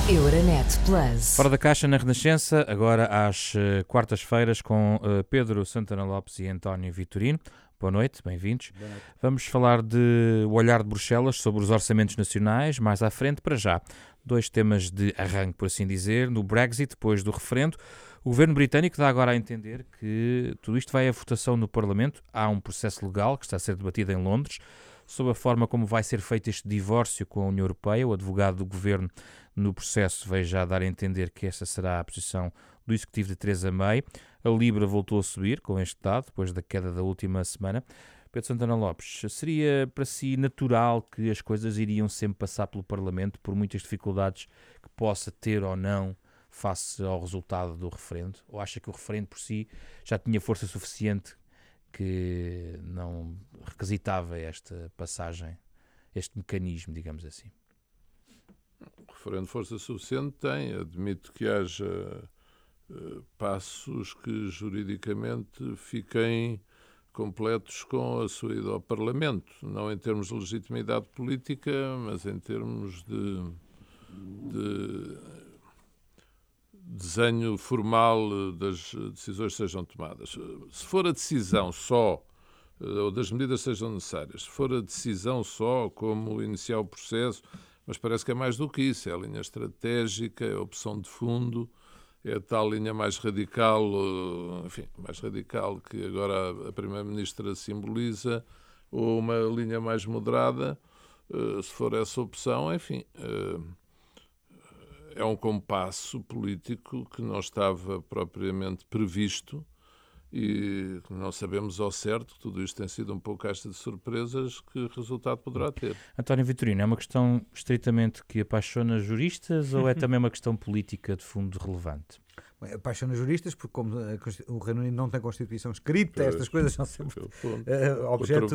Euronet Plus. Fora da caixa na Renascença, agora às quartas-feiras com Pedro Santana Lopes e António Vitorino. Boa noite, bem-vindos. Boa noite. Vamos falar de o olhar de Bruxelas sobre os orçamentos nacionais, mais à frente, para já. Dois temas de arranque, por assim dizer. No Brexit, depois do referendo, o governo britânico dá agora a entender que tudo isto vai à votação no Parlamento. Há um processo legal que está a ser debatido em Londres sobre a forma como vai ser feito este divórcio com a União Europeia. O advogado do governo no processo veio já dar a entender que essa será a posição do executivo de Theresa May. A Libra voltou a subir com este dado, depois da queda da última semana. Pedro Santana Lopes, seria para si natural que as coisas iriam sempre passar pelo Parlamento, por muitas dificuldades que possa ter ou não face ao resultado do referendo? Ou acha que o referendo por si já tinha força suficiente que não requisitava esta passagem, este mecanismo, digamos assim? O referendo de força suficiente tem. Admito que haja passos que juridicamente fiquem completos com a sua ida ao Parlamento, não em termos de legitimidade política, mas em termos de desenho formal das decisões que sejam tomadas. Se for a decisão só, ou das medidas que sejam necessárias, se for a decisão só, como iniciar o processo, mas parece que é mais do que isso, é a linha estratégica, é a opção de fundo, é a tal linha mais radical, enfim, mais radical que agora a Primeira-Ministra simboliza, ou uma linha mais moderada. Se for essa opção, enfim, é um compasso político que não estava propriamente previsto e não sabemos ao certo, tudo isto tem sido um pouco caixa de surpresas, que resultado poderá ter. António Vitorino, é uma questão estritamente que apaixona juristas ou é também uma questão política de fundo relevante? Apaixona juristas porque, como o Reino Unido não tem Constituição escrita, estas coisas são sempre objeto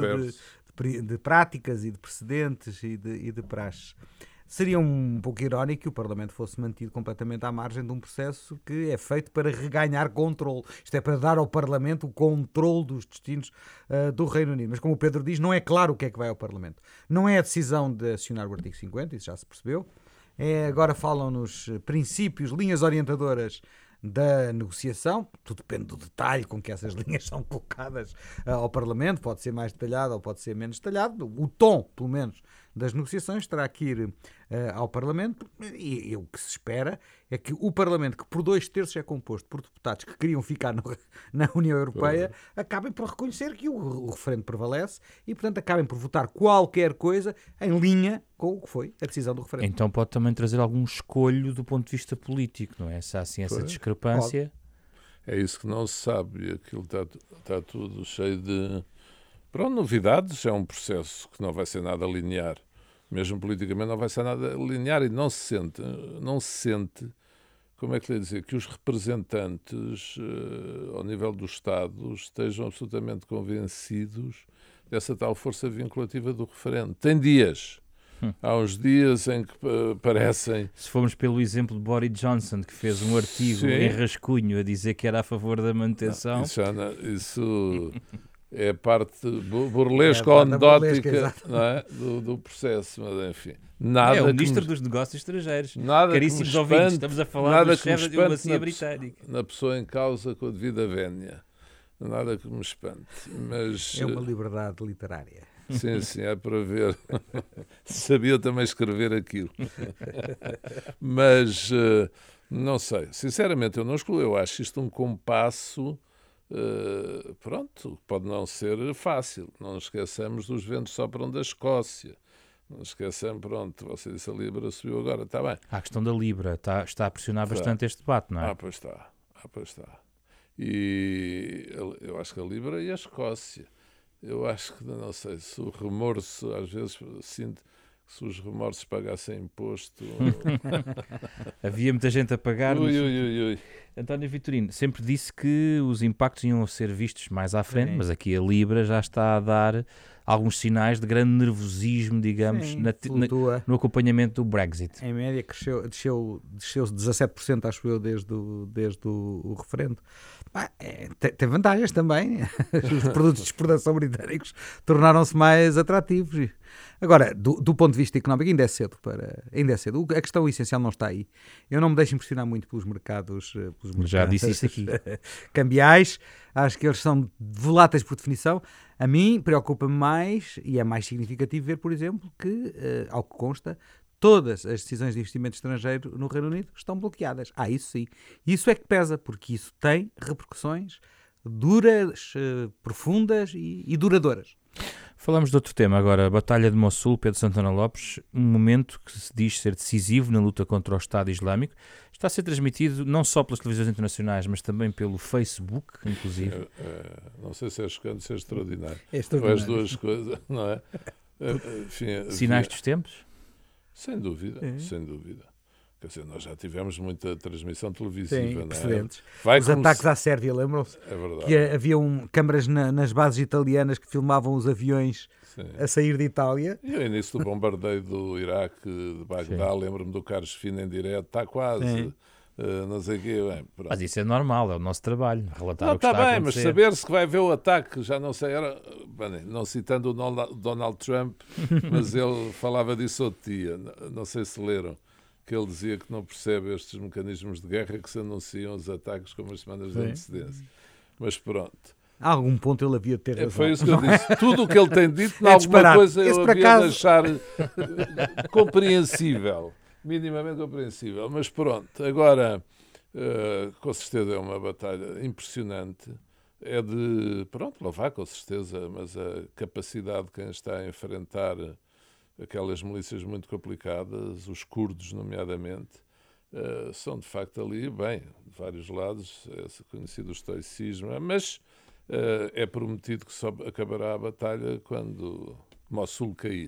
de práticas e de precedentes e de praxes. Seria um pouco irónico que o Parlamento fosse mantido completamente à margem de um processo que é feito para reganhar controle. Isto é para dar ao Parlamento o controle dos destinos do Reino Unido. Mas, como o Pedro diz, não é claro o que é que vai ao Parlamento. Não é a decisão de acionar o artigo 50, isso já se percebeu. Agora falam nos princípios, linhas orientadoras da negociação. Tudo depende do detalhe com que essas linhas são colocadas ao Parlamento. Pode ser mais detalhado ou pode ser menos detalhado. O tom, pelo menos, das negociações terá que ir ao Parlamento e o que se espera é que o Parlamento, que por 2/3 é composto por deputados que queriam ficar na União Europeia, acabem por reconhecer que o referendo prevalece e, portanto, acabem por votar qualquer coisa em linha com o que foi a decisão do referendo. Então pode também trazer algum escolho do ponto de vista político, não é? Se há assim essa discrepância... É isso que não se sabe, e aquilo está tudo cheio de... novidades. É um processo que não vai ser nada linear. Mesmo politicamente não vai ser nada linear e não se sente, como é que lhe dizer, que os representantes ao nível do Estado estejam absolutamente convencidos dessa tal força vinculativa do referendo. Tem dias. Há uns dias em que parecem... Se formos pelo exemplo de Boris Johnson, que fez um artigo em rascunho a dizer que era a favor da manutenção... Isso é a parte burlesca ou anedótica, não é? do processo, mas enfim. Nada é o Ministro dos Negócios Estrangeiros. Nada Caríssimos ouvintes, estamos a falar do chefe da diplomacia britânica. Na pessoa em causa com a devida vénia. Nada que me espante. Mas, é uma liberdade literária. Sim, é para ver. Sabia também escrever aquilo. Mas, não sei. Sinceramente, eu não excluo. Eu acho isto um compasso... pode não ser fácil. Não nos esqueçamos dos ventos sopram da Escócia. Não nos esqueçamos, você disse a Libra subiu agora, está bem. A questão da Libra está a pressionar bastante este debate, não é? Pois está. E eu acho que a Libra e a Escócia. Eu acho que, não sei, se o remorso, às vezes sinto que se os remorsos pagassem imposto... Havia muita gente a pagar. Ui. António Vitorino sempre disse que os impactos iam ser vistos mais à frente, mas aqui a Libra já está a dar alguns sinais de grande nervosismo, digamos, no acompanhamento do Brexit. Em média desceu 17%, acho eu, desde o referendo. Tem vantagens também. Os produtos de exportação britânicos tornaram-se mais atrativos. Agora, do ponto de vista económico, ainda é cedo. A questão essencial não está aí. Eu não me deixo impressionar muito pelos mercados já disse isso aqui. Cambiais. Acho que eles são voláteis por definição. A mim preocupa-me mais, e é mais significativo ver, por exemplo, que, ao que consta, todas as decisões de investimento estrangeiro no Reino Unido estão bloqueadas. Isso sim. Isso é que pesa, porque isso tem repercussões duras, profundas e duradouras. Falamos de outro tema agora, a Batalha de Mossul, Pedro Santana Lopes, um momento que se diz ser decisivo na luta contra o Estado Islâmico, está a ser transmitido não só pelas televisões internacionais, mas também pelo Facebook, inclusive. Não sei se é chocante, se é extraordinário. Ou as duas coisas, não é? Enfim, sinais dos tempos? Sem dúvida, sem dúvida. Quer dizer, nós já tivemos muita transmissão televisiva. Sim, precedentes. Não é? Os ataques à Sérvia, lembram-se? É verdade. Que haviam câmaras nas bases italianas que filmavam os aviões a sair de Itália. E o início do bombardeio do Iraque, de Bagdá, lembro-me do Carlos Fino em direto, está quase... não sei o quê. Mas isso é normal, é o nosso trabalho, relatar o que está está a bem, acontecer. mas saber-se que vai haver o ataque, já não sei, não citando o Donald Trump, mas ele falava disso outro dia, não sei se leram, que ele dizia que não percebe estes mecanismos de guerra que se anunciam os ataques com umas semanas de antecedência. Mas pronto. A algum ponto ele havia de ter razão. Foi isso que eu disse. Tudo o que ele tem dito, em alguma coisa eu havia de deixar compreensível. Minimamente compreensível. Mas pronto, agora, com certeza é uma batalha impressionante. É de, louvar com certeza, mas a capacidade de quem está a enfrentar aquelas milícias muito complicadas, os curdos nomeadamente, são de facto ali, bem, de vários lados, é conhecido o estoicismo, mas é prometido que só acabará a batalha quando Mossul cair.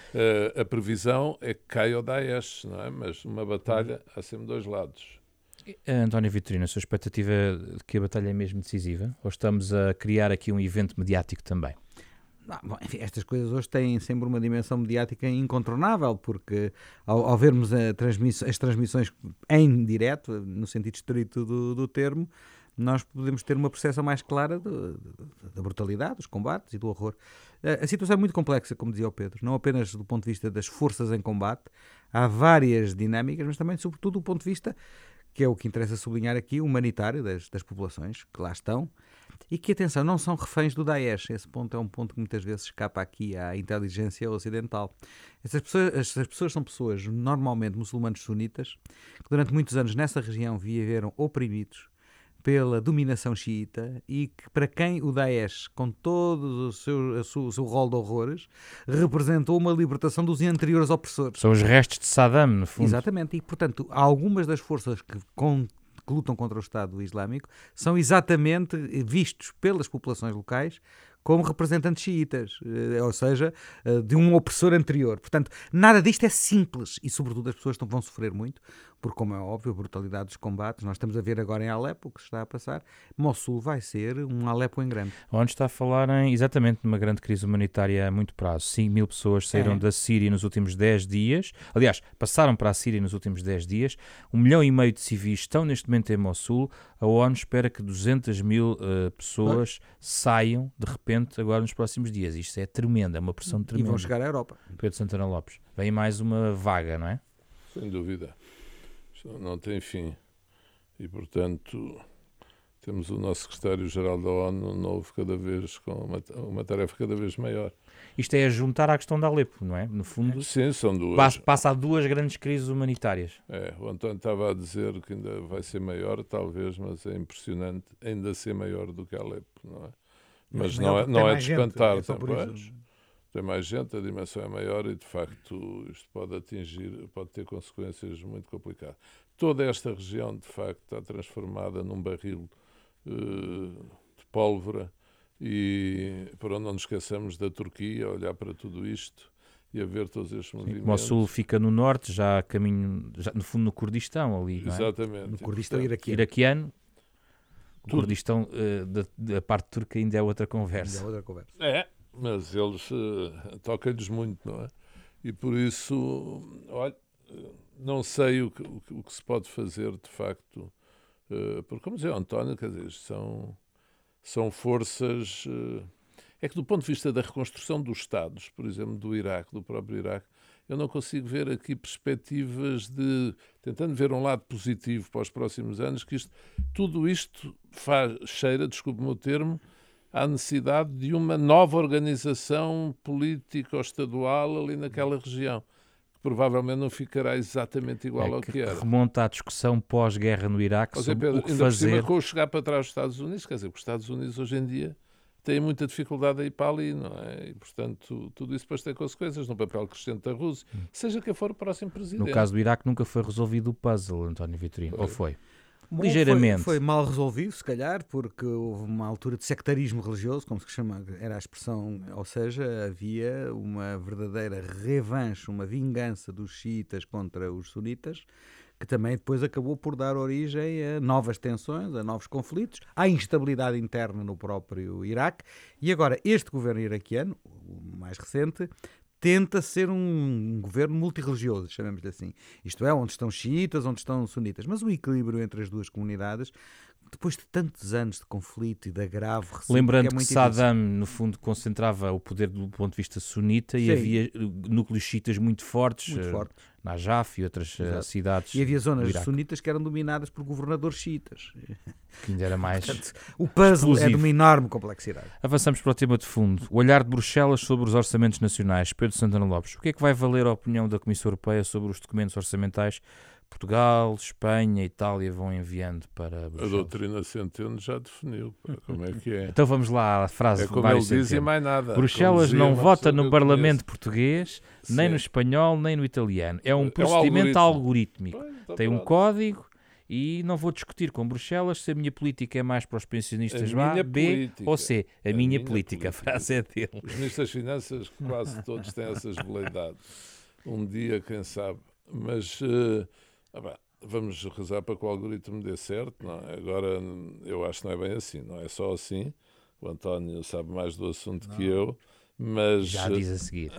A previsão é que caia o Daesh, não é? Mas uma batalha há sempre dois lados. António Vitorino, a sua expectativa é de que a batalha é mesmo decisiva? Ou estamos a criar aqui um evento mediático também? Enfim, estas coisas hoje têm sempre uma dimensão mediática incontornável, porque ao vermos as transmissões em direto, no sentido estrito do termo, nós podemos ter uma percepção mais clara da brutalidade, dos combates e do horror. A situação é muito complexa, como dizia o Pedro, não apenas do ponto de vista das forças em combate, há várias dinâmicas, mas também, sobretudo, do ponto de vista, que é o que interessa sublinhar aqui, humanitário das populações que lá estão, e que, atenção, não são reféns do Daesh. Esse ponto é um ponto que muitas vezes escapa aqui à inteligência ocidental. Essas pessoas são pessoas, normalmente muçulmanos sunitas, que durante muitos anos nessa região viveram oprimidos pela dominação xiita e que, para quem o Daesh, com todo o seu rol de horrores, representou uma libertação dos anteriores opressores. São os restos de Saddam, no fundo. Exatamente, e portanto, algumas das forças que lutam contra o Estado Islâmico são exatamente vistos pelas populações locais como representantes xiitas, ou seja, de um opressor anterior. Portanto, nada disto é simples e, sobretudo, as pessoas vão sofrer muito, porque, como é óbvio, a brutalidade dos combates, nós estamos a ver agora em Alepo o que se está a passar, Mossul vai ser um Alepo em grande. Onde está a falar exatamente numa grande crise humanitária a muito prazo. 5.000 pessoas saíram da Síria nos últimos 10 dias, aliás, passaram para a Síria nos últimos 10 dias, 1,5 milhão de civis estão neste momento em Mossul, a ONU espera que 200.000 pessoas saiam de repente agora nos próximos dias. Isto é tremendo, é uma pressão tremenda. E vão chegar à Europa. Pedro Santana Lopes. Vem mais uma vaga, não é? Sem dúvida. Isto não tem fim. E, portanto, temos o nosso secretário-geral da ONU novo cada vez com uma tarefa cada vez maior. Isto é a juntar à questão de Alepo, não é? No fundo, sim, são duas. Passa a duas grandes crises humanitárias. O António estava a dizer que ainda vai ser maior, talvez, mas é impressionante ainda ser maior do que Alepo, não é? Mas não é de espantar. Tem mais gente, a dimensão é maior e, de facto, isto pode ter consequências muito complicadas. Toda esta região, de facto, está transformada num barril de pólvora e, por onde não nos esqueçamos da Turquia, a olhar para tudo isto e a ver todos estes movimentos. Mossul fica no norte, já a caminho, no fundo, no Kurdistão ali, não é? Exatamente. No Kurdistão iraquiano. O Kurdistão, da parte turca, ainda é outra conversa. Mas eles tocam-lhes muito, não é? E por isso, olha, não sei o que se pode fazer, de facto, Porque, como dizia o António, quer dizer, são forças... É que do ponto de vista da reconstrução dos Estados, por exemplo, do Iraque, do próprio Iraque, eu não consigo ver aqui perspectivas de... Tentando ver um lado positivo para os próximos anos, que tudo isto cheira, desculpe-me o termo, à necessidade de uma nova organização política ou estadual ali naquela região, que provavelmente não ficará exatamente igual ao que era. Remonta à discussão pós-guerra no Iraque sobre Pedro, o que ainda fazer... por cima, com o chegar para trás dos Estados Unidos, quer dizer, que os Estados Unidos hoje em dia têm muita dificuldade a ir para ali, não é? E, portanto, tudo isso depois tem consequências no papel crescente da Rússia, seja quem for o próximo presidente. No caso do Iraque nunca foi resolvido o puzzle, António Vitorino, ou foi? Bom, ligeiramente. Foi mal resolvido, se calhar, porque houve uma altura de sectarismo religioso, como se chama, era a expressão, ou seja, havia uma verdadeira revanche, uma vingança dos xiitas contra os sunitas, que também depois acabou por dar origem a novas tensões, a novos conflitos, à instabilidade interna no próprio Iraque. E agora, este governo iraquiano, o mais recente, tenta ser um governo multirreligioso, chamemos-lhe assim. Isto é, onde estão xiitas, onde estão sunitas. Mas o equilíbrio entre as duas comunidades, depois de tantos anos de conflito e de agravo recente... Lembrando que Saddam, no fundo, concentrava o poder do ponto de vista sunita. Sim. E havia núcleos xiitas muito fortes. Najaf e outras cidades. E havia zonas sunitas que eram dominadas por governadores xiitas. Que ainda era mais. Portanto, o puzzle explosivo. É de uma enorme complexidade. Avançamos para o tema de fundo. O olhar de Bruxelas sobre os orçamentos nacionais. Pedro Santana Lopes, o que é que vai valer a opinião da Comissão Europeia sobre os documentos orçamentais? Portugal, Espanha, Itália vão enviando para Bruxelas. A doutrina Centeno já definiu como é que é. Então vamos lá à frase como ele diz e mais nada. Bruxelas não vota no Parlamento português, nem no espanhol, nem no italiano. É um procedimento algorítmico. Pois, tem um código e não vou discutir com Bruxelas se a minha política é mais para os pensionistas A, B ou C. A minha política. A frase é dele. Os ministros das Finanças quase todos têm essas veleidades. Um dia, quem sabe. Mas... vamos rezar para que o algoritmo dê certo, não é? Agora, eu acho que não é bem assim, não é só assim. O António sabe mais do assunto que eu, mas... Já diz a seguir.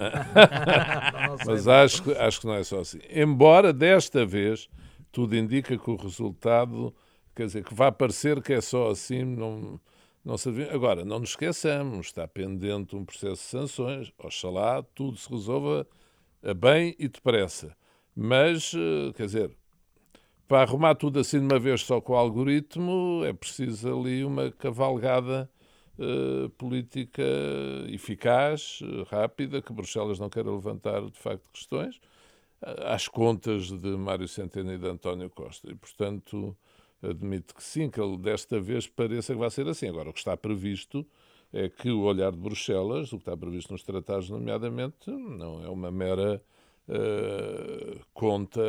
Mas acho que não é só assim. Embora, desta vez, tudo indica que o resultado, quer dizer, que vai parecer que é só assim, não se adivinha. Agora, não nos esqueçamos, está pendente um processo de sanções. Oxalá tudo se resolva bem e depressa. Mas, quer dizer, para arrumar tudo assim de uma vez só com o algoritmo, é preciso ali uma cavalgada política eficaz, rápida, que Bruxelas não queira levantar, de facto, questões, às contas de Mário Centeno e de António Costa. E, portanto, admito que sim, que ele desta vez pareça que vai ser assim. Agora, o que está previsto é que o olhar de Bruxelas, o que está previsto nos tratados, nomeadamente, não é uma mera... conta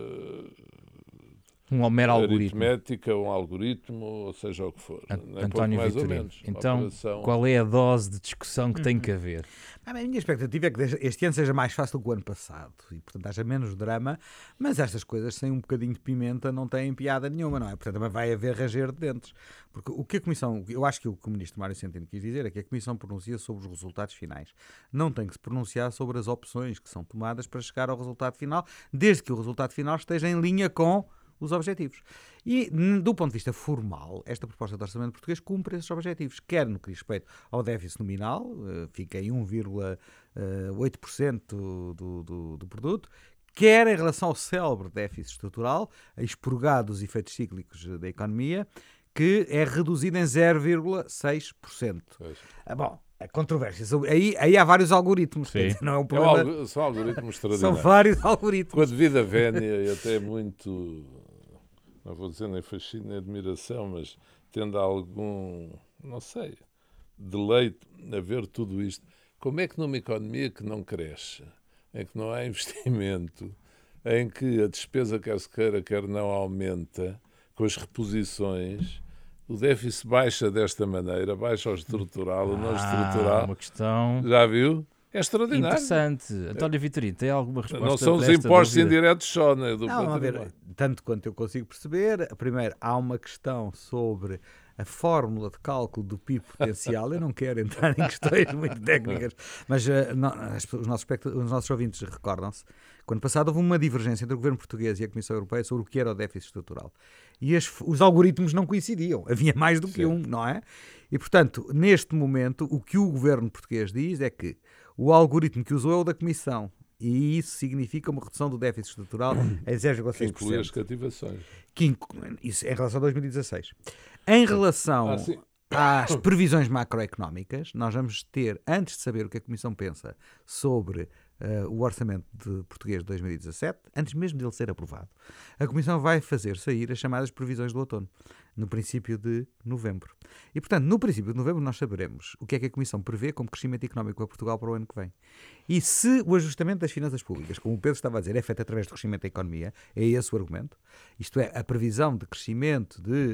um mero algoritmo, aritmética, um algoritmo, ou seja o que for. António mais Vitorino, ou menos. Então, qual é a dose de discussão que tem que haver? A minha expectativa é que este ano seja mais fácil do que o ano passado e, portanto, haja menos drama, mas estas coisas sem um bocadinho de pimenta não têm piada nenhuma, não é? Portanto, também vai haver ranger de dentes. Porque o que a Comissão, eu acho que o que o Ministro Mário Centeno quis dizer é que a Comissão pronuncia sobre os resultados finais. Não tem que se pronunciar sobre as opções que são tomadas para chegar ao resultado final, desde que o resultado final esteja em linha com os objetivos. E, do ponto de vista formal, esta proposta de orçamento português cumpre esses objetivos, quer no que diz respeito ao déficit nominal, fica em 1,8% do produto, quer em relação ao célebre déficit estrutural, expurgado dos efeitos cíclicos da economia, que é reduzido em 0,6%. Bom, a controvérsia. Aí há vários algoritmos. Não é um problema. São algoritmos extraordinários. São vários algoritmos. Com a devida vénia e até muito, não vou dizer nem fascínio nem admiração, mas tendo algum, não sei, deleite a ver tudo isto. Como é que numa economia que não cresce, em que não há investimento, em que a despesa, quer se queira, quer não, aumenta, com as reposições... O déficit baixa desta maneira, baixa o estrutural, o não estrutural. Uma questão... Já viu? É extraordinário. Interessante. António Vitorino, tem alguma resposta? Não são os impostos indiretos só, né? Não, a ver, tanto quanto eu consigo perceber, primeiro, há uma questão sobre a fórmula de cálculo do PIB potencial. Eu não quero entrar em questões muito técnicas, mas os nossos ouvintes recordam-se Quando passado houve uma divergência entre o governo português e a Comissão Europeia sobre o que era o déficit estrutural. E os algoritmos não coincidiam. Havia mais do que um, não é? E, portanto, neste momento, o que o governo português diz é que o algoritmo que usou é o da Comissão. E isso significa uma redução do déficit estrutural em 0,6%. Que inclui as cativações. Isso em relação a 2016. Em relação às previsões macroeconómicas, nós vamos ter, antes de saber o que a Comissão pensa sobre o orçamento português de 2017, antes mesmo dele ser aprovado, a Comissão vai fazer sair as chamadas previsões do outono, no princípio de novembro. E, portanto, no princípio de novembro nós saberemos o que é que a Comissão prevê como crescimento económico para Portugal para o ano que vem. E se o ajustamento das finanças públicas, como o Pedro estava a dizer, é feito através do crescimento da economia, é esse o argumento, isto é, a previsão de crescimento de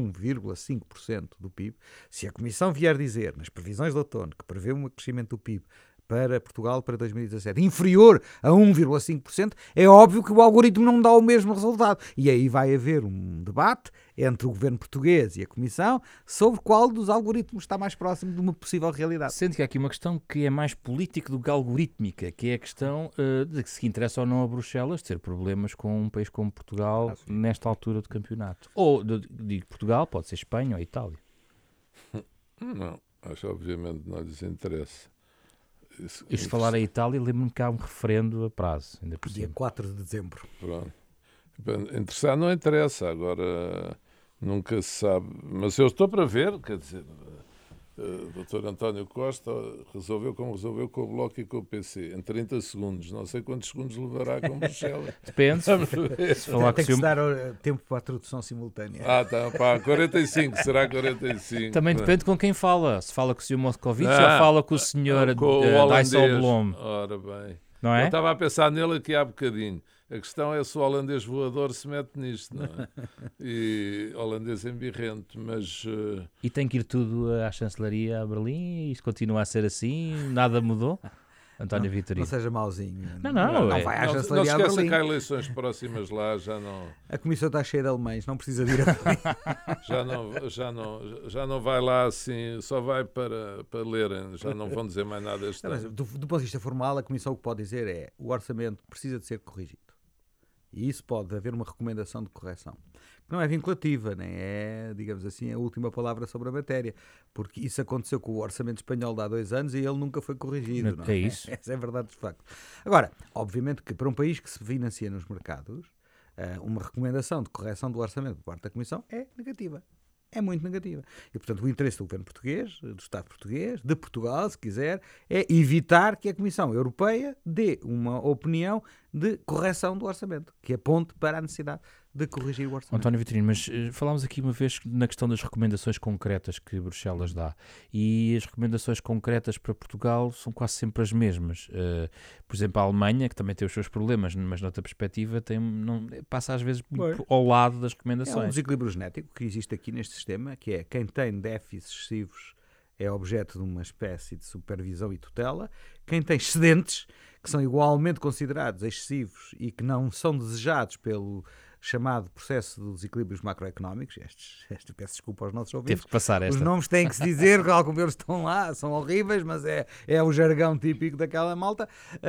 1,5% do PIB, se a Comissão vier dizer, nas previsões de outono, que prevê um crescimento do PIB para Portugal para 2017 inferior a 1,5%, é óbvio que o algoritmo não dá o mesmo resultado. E aí vai haver um debate entre o governo português e a Comissão sobre qual dos algoritmos está mais próximo de uma possível realidade. Sendo que há aqui uma questão que é mais política do que algorítmica, que é a questão de se interessa ou não a Bruxelas ter problemas com um país como Portugal nesta altura do campeonato. Ou, digo Portugal, pode ser Espanha ou Itália. Não, acho que obviamente não lhes interessa. Isto falar em Itália, lembro-me que há um referendo a prazo, ainda por dia 4 de dezembro. Pronto. Interessar não interessa, agora nunca se sabe. Mas eu estou para ver, quer dizer, o Dr. António Costa resolveu como resolveu com o Bloco e com o PC, em 30 segundos. Não sei quantos segundos levará com Bruxelas. Depende. Tem que se dar tempo para a tradução simultânea. Tá, pá, 45, será 45. Também depende com quem fala. Se fala com o Sr. Moscovici ou fala com o Sr. Dijsselbloem. Ora bem. Não é? Eu estava a pensar nele aqui há bocadinho. A questão é se o holandês voador se mete nisto, não é? E holandês embirrento, mas... E tem que ir tudo à chancelaria, a Berlim, e isto continua a ser assim, nada mudou? António Vitorino. Não seja mauzinho. Não vai à chancelaria a Berlim. Não esqueça que há eleições próximas lá, já não... A Comissão está cheia de alemães, não precisa de ir a Berlim. já não vai lá assim, só vai para lerem, já não vão dizer mais nada este ano. Do ponto de vista formal, a Comissão o que pode dizer é o orçamento precisa de ser corrigido. E isso pode haver uma recomendação de correção. Não é vinculativa, nem é, digamos assim, a última palavra sobre a matéria. Porque isso aconteceu com o orçamento espanhol de há 2 anos e ele nunca foi corrigido. Não é isso? Essa é a verdade de facto. Agora, obviamente que para um país que se financia nos mercados, uma recomendação de correção do orçamento por parte da Comissão é negativa. É muito negativa. E, portanto, o interesse do governo português, do Estado português, de Portugal, se quiser, é evitar que a Comissão Europeia dê uma opinião de correção do orçamento, que aponte para a necessidade de corrigir o orçamento. António Vitorino, mas falámos aqui uma vez na questão das recomendações concretas que Bruxelas dá, e as recomendações concretas para Portugal são quase sempre as mesmas. Por exemplo, a Alemanha, que também tem os seus problemas, mas noutra perspectiva passa às vezes ao lado das recomendações. É um desequilíbrio genético que existe aqui neste sistema, que é quem tem déficits excessivos é objeto de uma espécie de supervisão e tutela. Quem tem excedentes, que são igualmente considerados excessivos e que não são desejados pelo chamado processo dos desequilíbrios macroeconómicos, peço desculpa aos nossos ouvintes. Teve que passar esta. Os nomes têm que se dizer, que alguns deles estão lá, são horríveis, mas é o jargão típico daquela malta,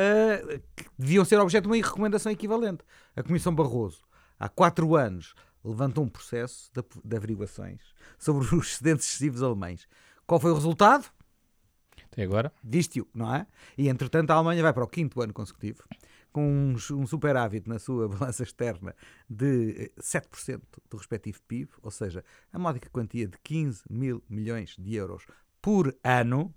que deviam ser objeto de uma recomendação equivalente. A Comissão Barroso, há 4 anos, levantou um processo de averiguações sobre os excedentes excessivos alemães. Qual foi o resultado? Até agora? Viste-o, não é? E, entretanto, a Alemanha vai para o 5º ano consecutivo, com um superávit na sua balança externa de 7% do respectivo PIB, ou seja, a módica quantia de 15 mil milhões de euros por ano,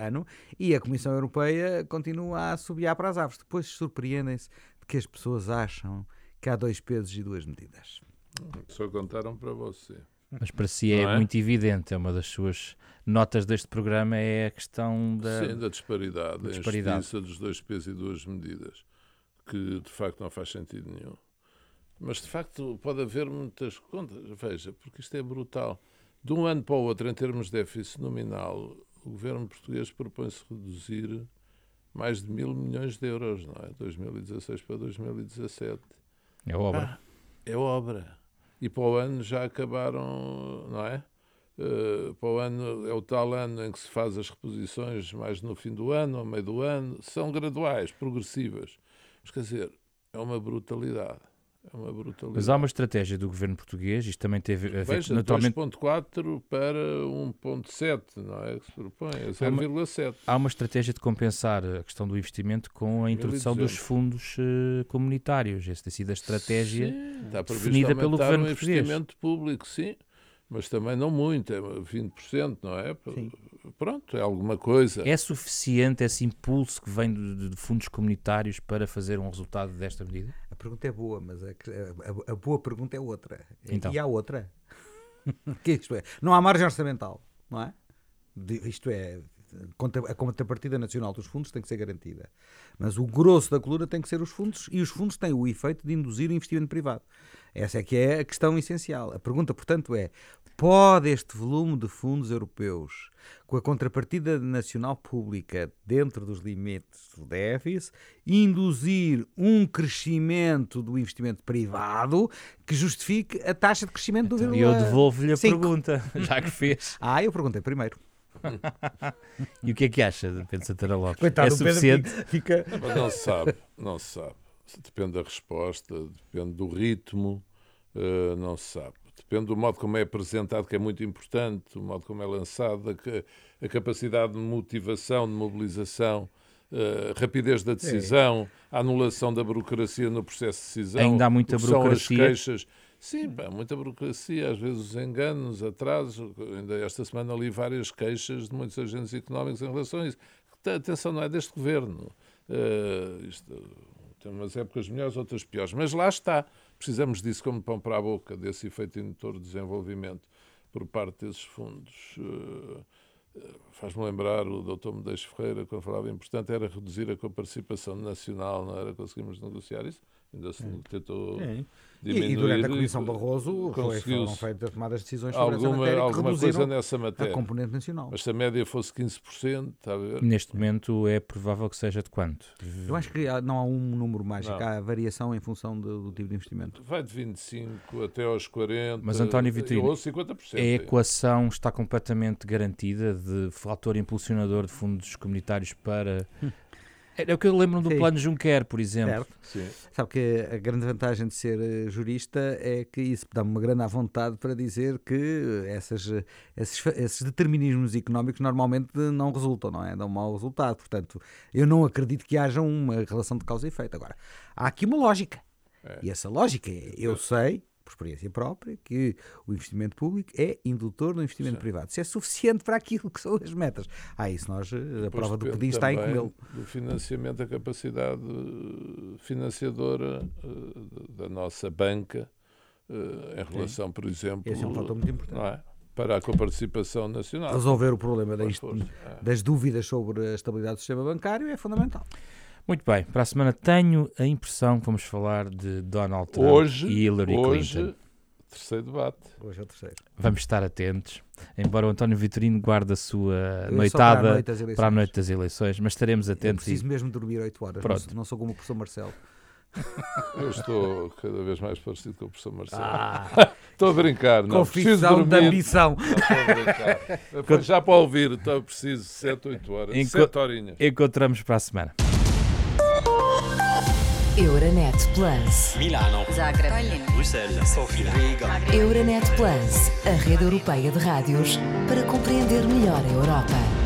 e a Comissão Europeia continua a assobiar para as aves. Depois surpreendem-se de que as pessoas acham que há 2 pesos e 2 medidas. Só contaram para você. Mas para si é muito evidente, é uma das suas notas deste programa, é a questão da disparidade, a injustiça dos 2 pesos e 2 medidas, que de facto não faz sentido nenhum. Mas de facto pode haver muitas contas, veja, porque isto é brutal. De um ano para o outro, em termos de déficit nominal, o governo português propõe-se reduzir mais de 1.000 milhões de euros, não é? 2016 para 2017. É obra. É obra. E para o ano já acabaram, não é? Para o ano é o tal ano em que se faz as reposições mais no fim do ano, ao meio do ano. São graduais, progressivas. Mas quer dizer, é uma brutalidade. Mas há uma estratégia do governo português, isto também teve a ver naturalmente 2.4 para 1.7, não é? Que se propõe, é 0,7. Há uma estratégia de compensar a questão do investimento com a introdução dos fundos comunitários. Essa tem sido a estratégia definida pelo governo português. Investimento público, sim, mas também não muito, é 20%, não é? Sim. Pronto, é alguma coisa. É suficiente esse impulso que vem de fundos comunitários para fazer um resultado desta medida? A pergunta é boa, mas a boa pergunta é outra. Então. E há outra. Que isto é? Não há margem orçamental, não é? Isto é, a contrapartida nacional dos fundos tem que ser garantida. Mas o grosso da coluna tem que ser os fundos, e os fundos têm o efeito de induzir o investimento privado. Essa é que é a questão essencial. A pergunta, portanto, é: pode este volume de fundos europeus, com a contrapartida nacional pública dentro dos limites do déficit, induzir um crescimento do investimento privado que justifique a taxa de crescimento do 0,5%? Eu devolvo-lhe a pergunta, já que fez. Eu perguntei primeiro. E o que é que acha de Pedro Santana Lopes? Coitado, é suficiente? Fica... Mas não se sabe. Depende da resposta, depende do ritmo, não se sabe. Depende do modo como é apresentado, que é muito importante, o modo como é lançado, a capacidade de motivação, de mobilização, rapidez da decisão, a anulação da burocracia no processo de decisão. Ainda há muita burocracia. São as queixas. Sim, muita burocracia, às vezes os enganos, atrasos. Ainda esta semana li várias queixas de muitos agentes económicos em relação a isso. Atenção, não é deste governo. Tem umas épocas melhores, outras piores. Mas lá está. Precisamos disso como pão para a boca, desse efeito indutor de desenvolvimento por parte desses fundos. Faz-me lembrar o Dr. Medeiros Ferreira, quando falava importante era reduzir a coparticipação nacional, não era? Conseguimos negociar isso? Ainda se tentou diminuir. E durante a Comissão Barroso foram feitas tomadas decisões sobre essa matéria que reduziram nessa matéria. A componente nacional. Mas se a média fosse 15%, está a ver? Neste momento é provável que seja de quanto? Eu acho que não há um número mágico, há variação em função do tipo de investimento. Vai de 25% até aos 40%. Mas António Vitorino, ou 50%. A equação está completamente garantida de fator impulsionador de fundos comunitários para... É o que eu lembro do plano Juncker, por exemplo. Sim. Sabe que a grande vantagem de ser jurista é que isso dá-me uma grande à vontade para dizer que esses determinismos económicos normalmente não resultam, não é? Dão um mau resultado. Portanto, eu não acredito que haja uma relação de causa e efeito. Agora, há aqui uma lógica. E essa lógica é, eu sei, por experiência própria, que o investimento público é indutor do investimento privado. Se é suficiente para aquilo que são as metas. Isso nós, a prova do pudim está em comê-lo. Do financiamento, a capacidade financiadora da nossa banca em relação, por exemplo... Esse é um fator muito importante. Não é? Para a coparticipação nacional. Resolver o problema das dúvidas sobre a estabilidade do sistema bancário é fundamental. Muito bem, para a semana tenho a impressão que vamos falar de Donald Trump e Hillary Clinton. Hoje, terceiro debate. Hoje é o terceiro. Vamos estar atentos, embora o António Vitorino guarde a sua noitada para a noite das eleições, mas estaremos atentos. Eu preciso mesmo dormir 8 horas, não sou como o professor Marcelo. Eu estou cada vez mais parecido com o professor Marcelo. Estou a brincar, não preciso dormir. Da ambição. Estou a brincar. Já para ouvir, estou preciso 7, 8 horas, 7 horinhas. Encontramos para a semana. Euronet Plus. Milano. Zagreb. Bruxelas. Sofia. Riga. Euronet Plus, a rede europeia de rádios para compreender melhor a Europa.